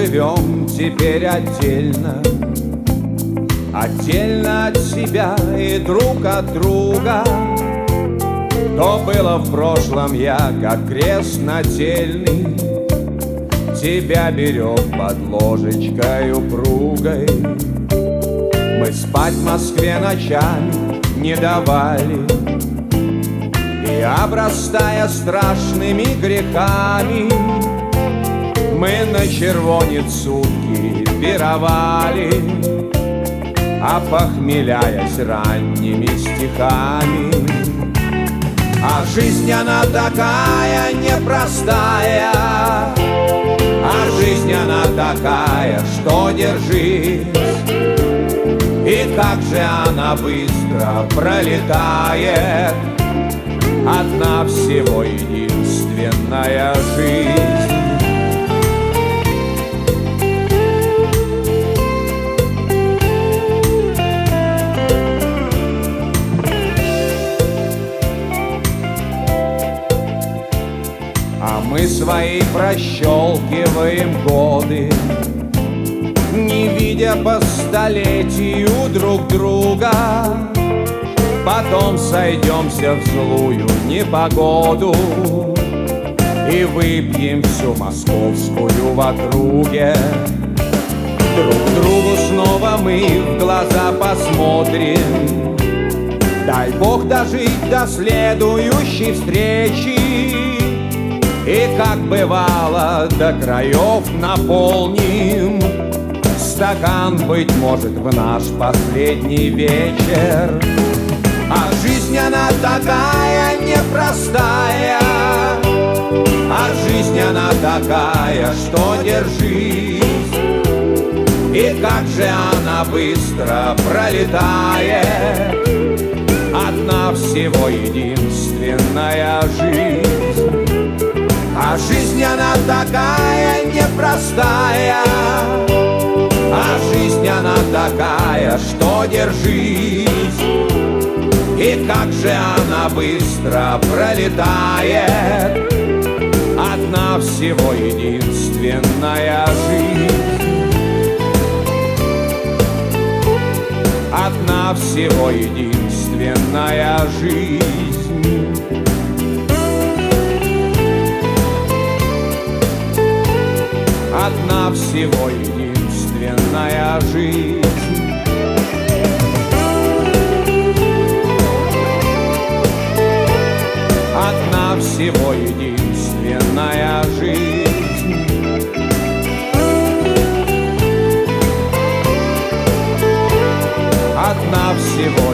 живем теперь отдельно, отдельно от себя и друг от друга. То было в прошлом я, как крест нательный, тебя берег под ложечкой упругой. Мы спать в Москве ночами не давали, и, обрастая страшными грехами, мы на червонец сутки пировали, опохмеляясь ранними стихами. А жизнь она такая непростая, а жизнь она такая, что держись. И как же она быстро пролетает, одна всего единственная жизнь. А мы свои прощелкиваем годы, не видя по столетию друг друга. Потом сойдемся в злую непогоду и выпьем всю московскую в округе. Друг другу снова мы в глаза посмотрим. Дай Бог дожить до следующей встречи, и, как бывало, до краев наполним стакан, быть может, в наш последний вечер. А жизнь она такая непростая, а жизнь она такая, что держись. И как же она быстро пролетает, одна всего единственная жизнь. А жизнь она такая непростая, а жизнь она такая, что держись. И как же она быстро пролетает, одна всего единственная жизнь. Одна всего единственная жизнь. Одна всего единственная жизнь. Одна всего единственная жизнь. Одна всего